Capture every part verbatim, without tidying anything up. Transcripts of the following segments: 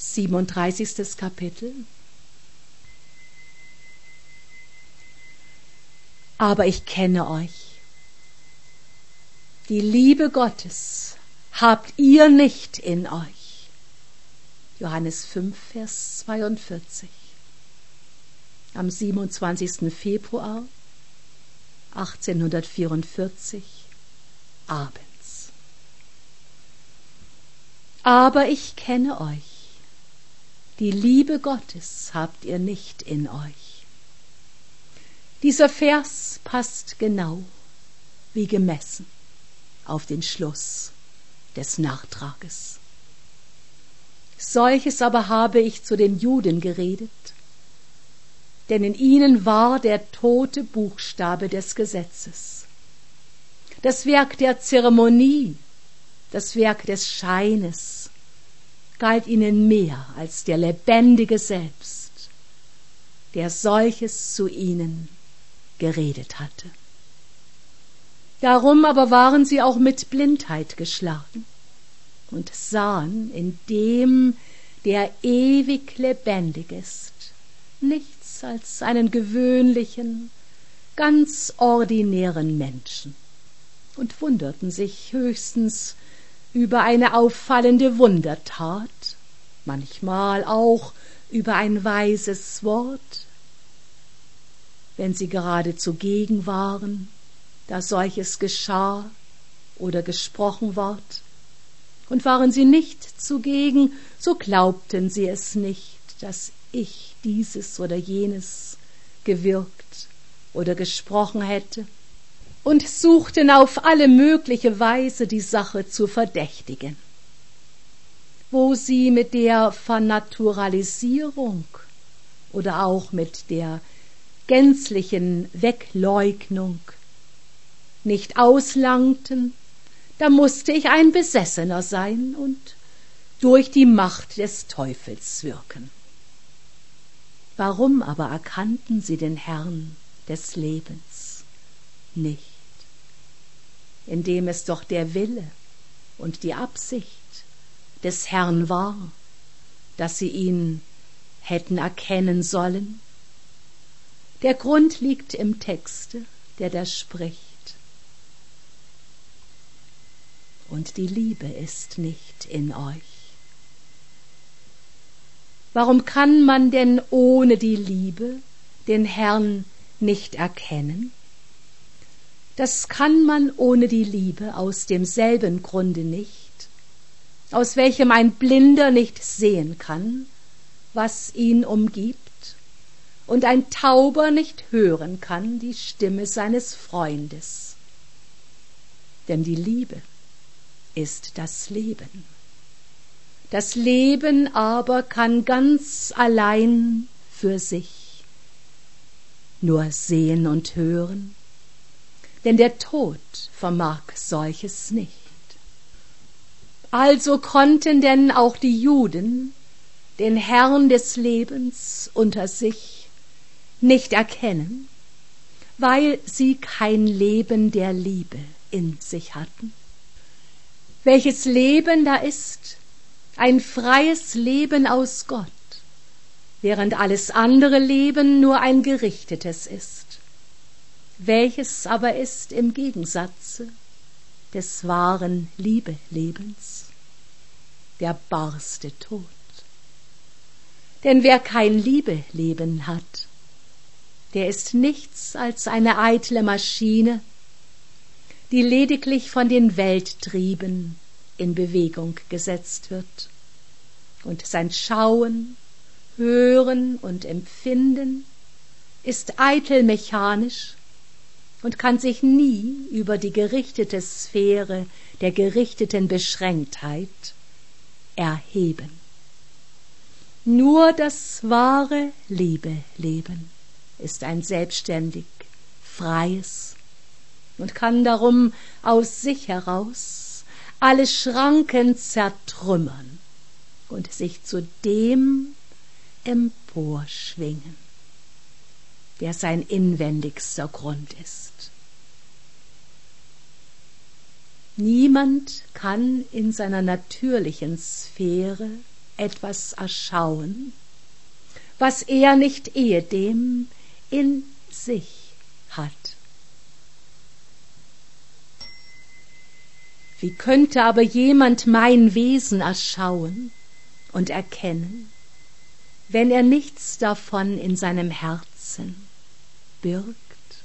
siebenunddreißigstes Kapitel. Aber ich kenne euch. Die Liebe Gottes habt ihr nicht in euch. Johannes fünf, Vers zweiundvierzig. Am siebenundzwanzigsten Februar achtzehnhundertvierundvierzig abends. Aber ich kenne euch. Die Liebe Gottes habt ihr nicht in euch. Dieser Vers passt genau wie gemessen auf den Schluss des Nachtrages. Solches aber habe ich zu den Juden geredet, denn in ihnen war der tote Buchstabe des Gesetzes. Das Werk der Zeremonie, das Werk des Scheines, galt ihnen mehr als der Lebendige selbst, der solches zu ihnen geredet hatte. Darum aber waren sie auch mit Blindheit geschlagen und sahen in dem, der ewig lebendig ist, nichts als einen gewöhnlichen, ganz ordinären Menschen und wunderten sich höchstens über eine auffallende Wundertat, manchmal auch über ein weises Wort, wenn sie gerade zugegen waren, da solches geschah oder gesprochen ward, und waren sie nicht zugegen, so glaubten sie es nicht, dass ich dieses oder jenes gewirkt oder gesprochen hätte, und suchten auf alle mögliche Weise die Sache zu verdächtigen. Wo sie mit der Vernaturalisierung oder auch mit der gänzlichen Wegleugnung nicht auslangten, da musste ich ein Besessener sein und durch die Macht des Teufels wirken. Warum aber erkannten sie den Herrn des Lebens nicht, indem es doch der Wille und die Absicht des Herrn war, dass sie ihn hätten erkennen sollen? Der Grund liegt im Texte, der da spricht. Und die Liebe ist nicht in euch. Warum kann man denn ohne die Liebe den Herrn nicht erkennen? Das kann man ohne die Liebe aus demselben Grunde nicht, aus welchem ein Blinder nicht sehen kann, was ihn umgibt, und ein Tauber nicht hören kann die Stimme seines Freundes. Denn die Liebe ist das Leben. Das Leben aber kann ganz allein für sich nur sehen und hören, denn der Tod vermag solches nicht. Also konnten denn auch die Juden den Herrn des Lebens unter sich nicht erkennen, weil sie kein Leben der Liebe in sich hatten. Welches Leben da ist, ein freies Leben aus Gott, während alles andere Leben nur ein gerichtetes ist. Welches aber ist im Gegensatze des wahren Liebelebens? Der barste Tod. Denn wer kein Liebeleben hat, der ist nichts als eine eitle Maschine, die lediglich von den Welttrieben in Bewegung gesetzt wird. Und sein Schauen, Hören und Empfinden ist eitel mechanisch und kann sich nie über die gerichtete Sphäre der gerichteten Beschränktheit erheben. Nur das wahre Liebeleben ist ein selbstständig, freies und kann darum aus sich heraus alle Schranken zertrümmern und sich zu dem emporschwingen, der sein inwendigster Grund ist. Niemand kann in seiner natürlichen Sphäre etwas erschauen, was er nicht ehedem in sich hat. Wie könnte aber jemand mein Wesen erschauen und erkennen, wenn er nichts davon in seinem Herzen birgt?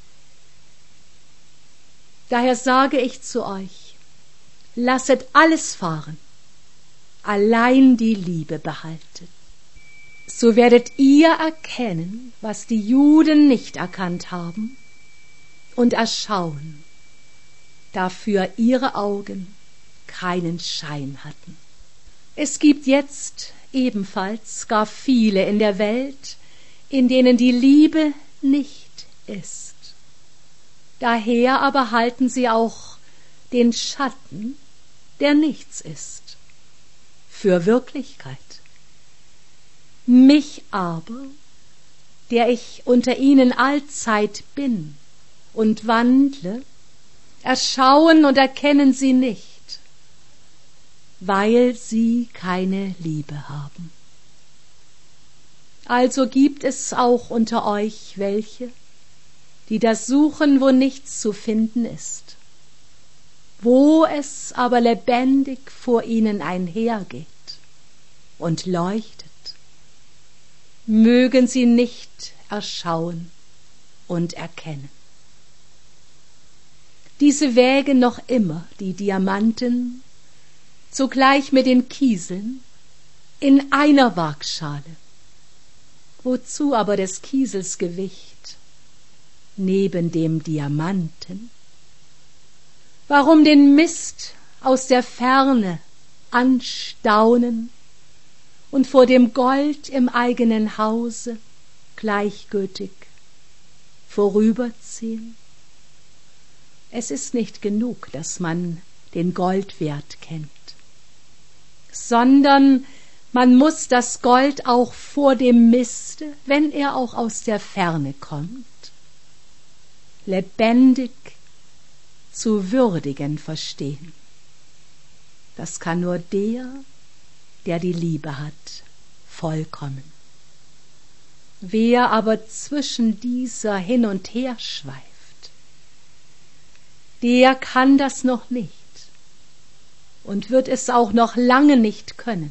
Daher sage ich zu euch, lasset alles fahren, allein die Liebe behaltet. So werdet ihr erkennen, was die Juden nicht erkannt haben, und erschauen, dafür ihre Augen keinen Schein hatten. Es gibt jetzt ebenfalls gar viele in der Welt, in denen die Liebe nicht ist. Daher aber halten sie auch den Schatten, der nichts ist, für Wirklichkeit. Mich aber, der ich unter ihnen allzeit bin und wandle, erschauen und erkennen sie nicht, weil sie keine Liebe haben. Also gibt es auch unter euch welche, die das suchen, wo nichts zu finden ist, wo es aber lebendig vor ihnen einhergeht und leuchtet, mögen sie nicht erschauen und erkennen. Diese wägen noch immer die Diamanten, zugleich mit den Kieseln, in einer Waagschale. Wozu aber des Kiesels Gewicht neben dem Diamanten? Warum den Mist aus der Ferne anstaunen und vor dem Gold im eigenen Hause gleichgültig vorüberziehen? Es ist nicht genug, dass man den Goldwert kennt, sondern man muss das Gold auch vor dem Miste, wenn er auch aus der Ferne kommt, lebendig zu würdigen verstehen. Das kann nur der, der die Liebe hat, vollkommen. Wer aber zwischen dieser hin und her schweift, der kann das noch nicht und wird es auch noch lange nicht können.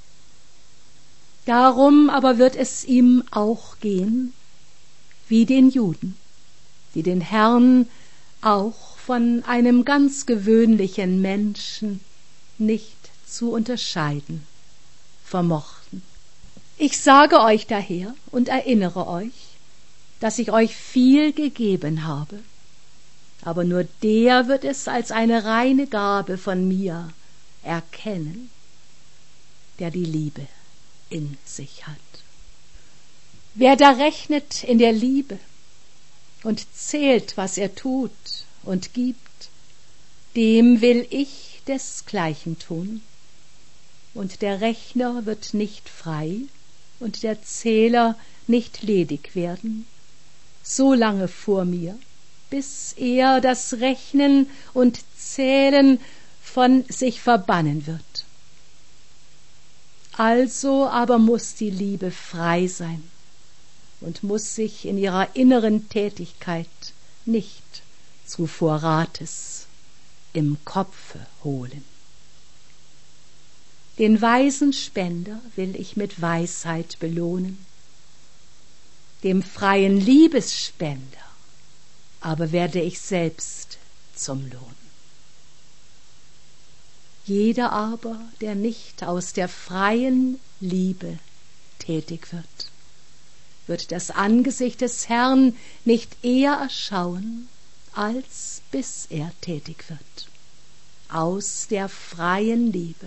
Darum aber wird es ihm auch gehen wie den Juden, die den Herrn auch von einem ganz gewöhnlichen Menschen nicht zu unterscheiden vermochten. Ich sage euch daher und erinnere euch, dass ich euch viel gegeben habe, aber nur der wird es als eine reine Gabe von mir erkennen, der die Liebe in sich hat. Wer da rechnet in der Liebe und zählt, was er tut und gibt, dem will ich desgleichen tun, und der Rechner wird nicht frei und der Zähler nicht ledig werden, so lange vor mir, bis er das Rechnen und Zählen von sich verbannen wird. Also aber muß die Liebe frei sein und muß sich in ihrer inneren Tätigkeit nicht zu Vorrates im Kopfe holen. Den weisen Spender will ich mit Weisheit belohnen, dem freien Liebesspender aber werde ich selbst zum Lohn. Jeder aber, der nicht aus der freien Liebe tätig wird, wird das Angesicht des Herrn nicht eher erschauen, als bis er tätig wird, aus der freien Liebe.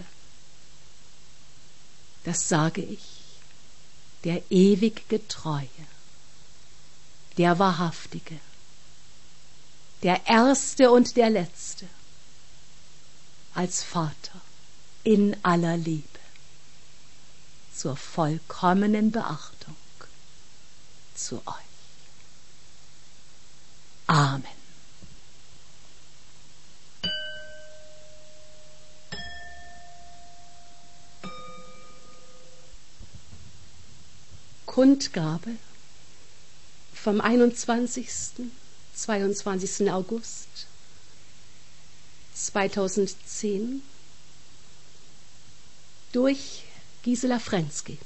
Das sage ich, der ewig Getreue, der Wahrhaftige, der Erste und der Letzte, als Vater in aller Liebe, zur vollkommenen Beachtung zu euch. Amen. Kundgabe vom einundzwanzigsten, zweiundzwanzigsten August zweitausendzehn durch Gisela Frensky.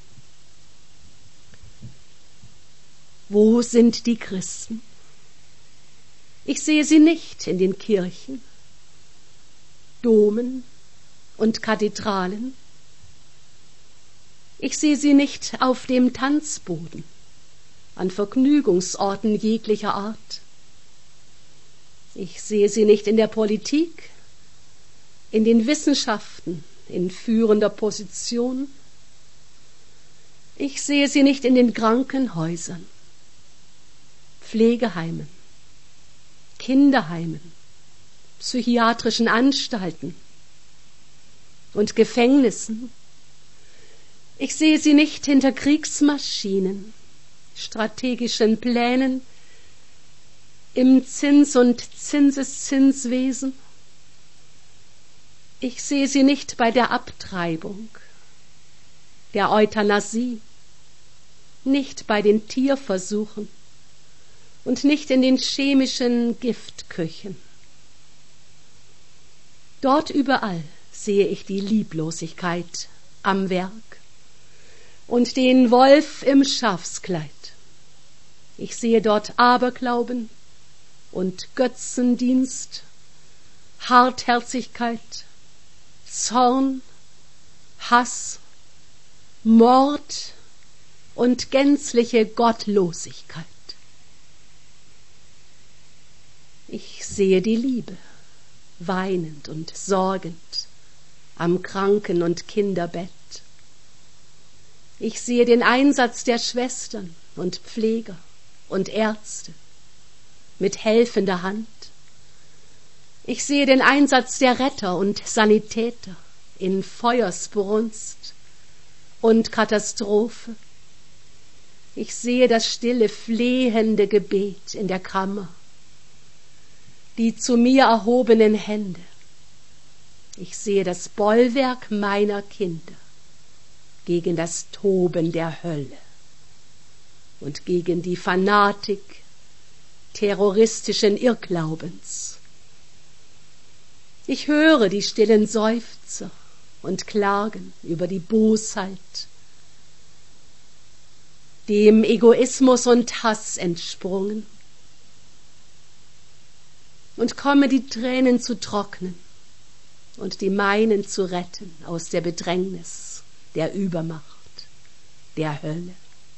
Wo sind die Christen? Ich sehe sie nicht in den Kirchen, Domen und Kathedralen. Ich sehe sie nicht auf dem Tanzboden, an Vergnügungsorten jeglicher Art. Ich sehe sie nicht in der Politik, in den Wissenschaften, in führender Position. Ich sehe sie nicht in den Krankenhäusern, Pflegeheimen, Kinderheimen, psychiatrischen Anstalten und Gefängnissen. Ich sehe sie nicht hinter Kriegsmaschinen, strategischen Plänen, im Zins- und Zinseszinswesen. Ich sehe sie nicht bei der Abtreibung, der Euthanasie, nicht bei den Tierversuchen und nicht in den chemischen Giftküchen. Dort überall sehe ich die Lieblosigkeit am Werk und den Wolf im Schafskleid. Ich sehe dort Aberglauben und Götzendienst, Hartherzigkeit, Zorn, Hass, Mord und gänzliche Gottlosigkeit. Ich sehe die Liebe, weinend und sorgend, am Kranken- und Kinderbett. Ich sehe den Einsatz der Schwestern und Pfleger und Ärzte mit helfender Hand. Ich sehe den Einsatz der Retter und Sanitäter in Feuersbrunst und Katastrophe. Ich sehe das stille, flehende Gebet in der Kammer, die zu mir erhobenen Hände. Ich sehe das Bollwerk meiner Kinder gegen das Toben der Hölle und gegen die Fanatik terroristischen Irrglaubens. Ich höre die stillen Seufzer und Klagen über die Bosheit, dem Egoismus und Hass entsprungen, und komme die Tränen zu trocknen und die meinen zu retten aus der Bedrängnis, der Übermacht, der Hölle.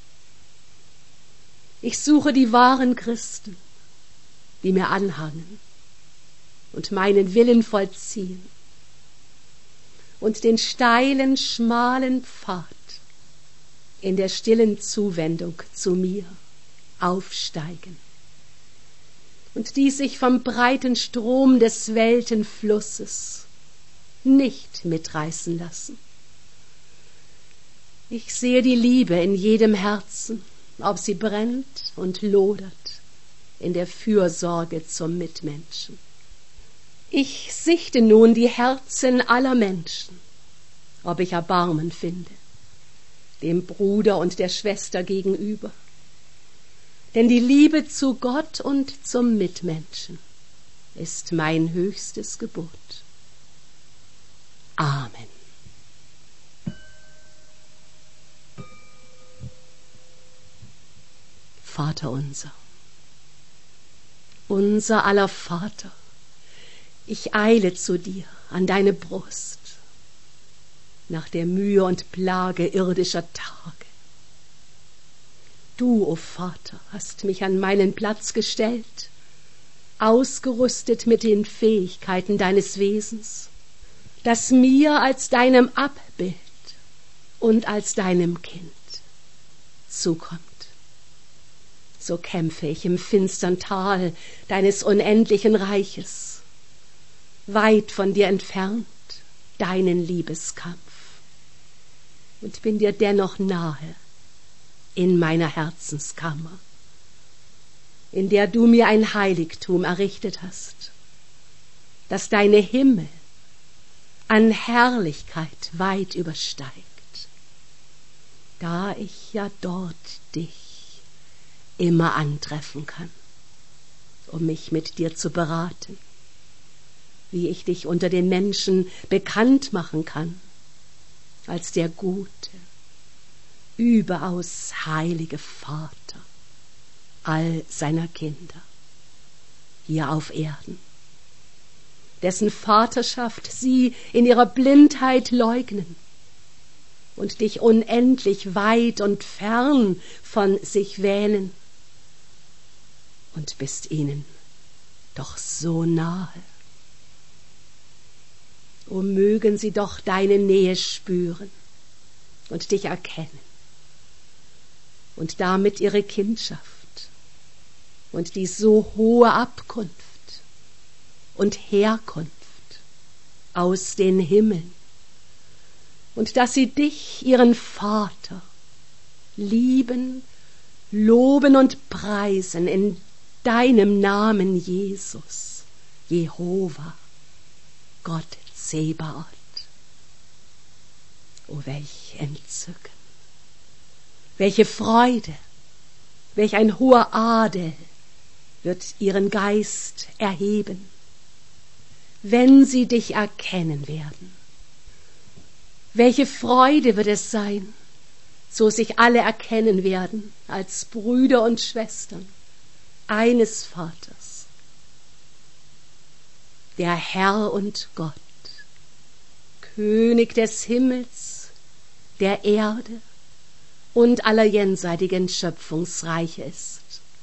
Ich suche die wahren Christen, die mir anhangen und meinen Willen vollziehen und den steilen, schmalen Pfad in der stillen Zuwendung zu mir aufsteigen und die sich vom breiten Strom des Weltenflusses nicht mitreißen lassen. Ich sehe die Liebe in jedem Herzen, ob sie brennt und lodert in der Fürsorge zum Mitmenschen. Ich sichte nun die Herzen aller Menschen, ob ich Erbarmen finde, dem Bruder und der Schwester gegenüber. Denn die Liebe zu Gott und zum Mitmenschen ist mein höchstes Gebot. Amen. Vater unser, unser aller Vater, ich eile zu dir an deine Brust nach der Mühe und Plage irdischer Tage. Du, o Vater, hast mich an meinen Platz gestellt, ausgerüstet mit den Fähigkeiten deines Wesens, das mir als deinem Abbild und als deinem Kind zukommt. So kämpfe ich im finstern Tal deines unendlichen Reiches, weit von dir entfernt, deinen Liebeskampf, und bin dir dennoch nahe in meiner Herzenskammer, in der du mir ein Heiligtum errichtet hast, das deine Himmel an Herrlichkeit weit übersteigt, da ich ja dort dich immer antreffen kann, um mich mit dir zu beraten, wie ich dich unter den Menschen bekannt machen kann, als der gute, überaus heilige Vater all seiner Kinder hier auf Erden, dessen Vaterschaft sie in ihrer Blindheit leugnen und dich unendlich weit und fern von sich wähnen, und bist ihnen doch so nahe. O mögen sie doch deine Nähe spüren und dich erkennen und damit ihre Kindschaft und die so hohe Abkunft und Herkunft aus den Himmeln, und dass sie dich, ihren Vater, lieben, loben und preisen in deinem Namen, Jesus, Jehova, Gott Zebaoth. O welch Entzücken, welche Freude, welch ein hoher Adel wird ihren Geist erheben, wenn sie dich erkennen werden. Welche Freude wird es sein, so sich alle erkennen werden als Brüder und Schwestern eines Vaters. Der Herr und Gott, König des Himmels, der Erde und aller jenseitigen Schöpfungsreiche ist.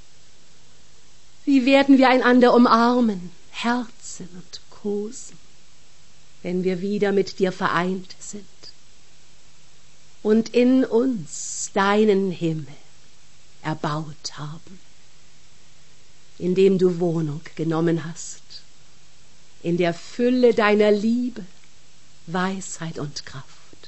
Wie werden wir einander umarmen, herzen und kosen, wenn wir wieder mit dir vereint sind und in uns deinen Himmel erbaut haben, in dem du Wohnung genommen hast, in der Fülle deiner Liebe, Weisheit und Kraft.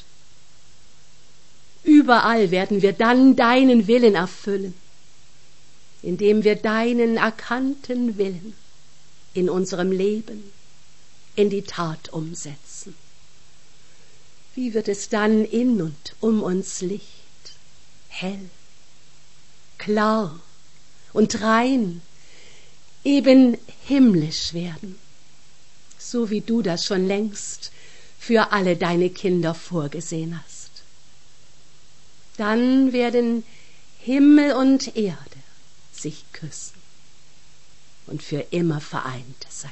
Überall werden wir dann deinen Willen erfüllen, indem wir deinen erkannten Willen in unserem Leben in die Tat umsetzen. Wie wird es dann in und um uns Licht, hell, klar und rein, eben himmlisch werden, so wie du das schon längst für alle deine Kinder vorgesehen hast. Dann werden Himmel und Erde sich küssen und für immer vereint sein.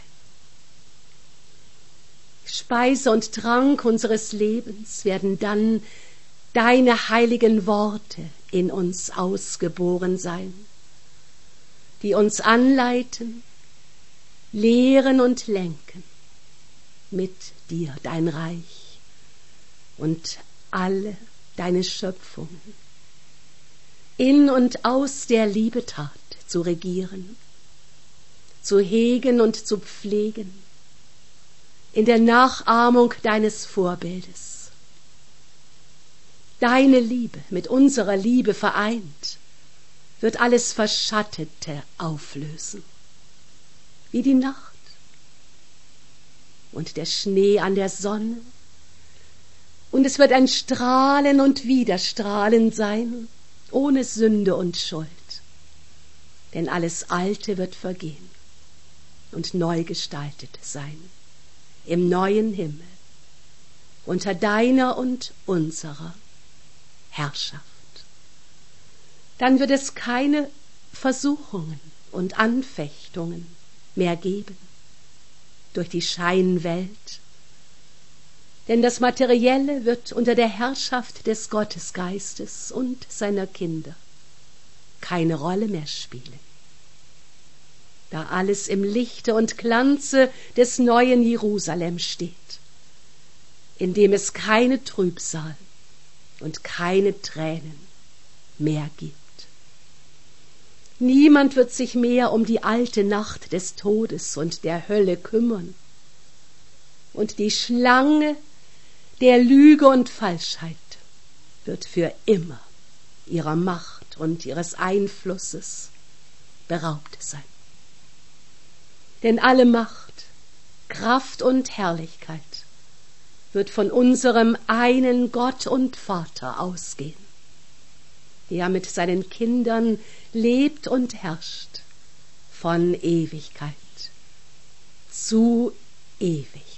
Speise und Trank unseres Lebens werden dann deine heiligen Worte in uns ausgeboren sein, die uns anleiten, lehren und lenken, mit dir dein Reich und alle deine Schöpfungen in und aus der Liebetat zu regieren, zu hegen und zu pflegen, in der Nachahmung deines Vorbildes. Deine Liebe mit unserer Liebe vereint, wird alles Verschattete auflösen, wie die Nacht und der Schnee an der Sonne, und es wird ein Strahlen und Widerstrahlen sein, ohne Sünde und Schuld, denn alles Alte wird vergehen und neu gestaltet sein, im neuen Himmel, unter deiner und unserer Herrschaft. Dann wird es keine Versuchungen und Anfechtungen mehr geben durch die Scheinwelt, denn das Materielle wird unter der Herrschaft des Gottesgeistes und seiner Kinder keine Rolle mehr spielen, da alles im Lichte und Glanze des neuen Jerusalem steht, in dem es keine Trübsal und keine Tränen mehr gibt. Niemand wird sich mehr um die alte Nacht des Todes und der Hölle kümmern, und die Schlange der Lüge und Falschheit wird für immer ihrer Macht und ihres Einflusses beraubt sein. Denn alle Macht, Kraft und Herrlichkeit wird von unserem einen Gott und Vater ausgehen, er mit seinen Kindern lebt und herrscht von Ewigkeit zu ewig.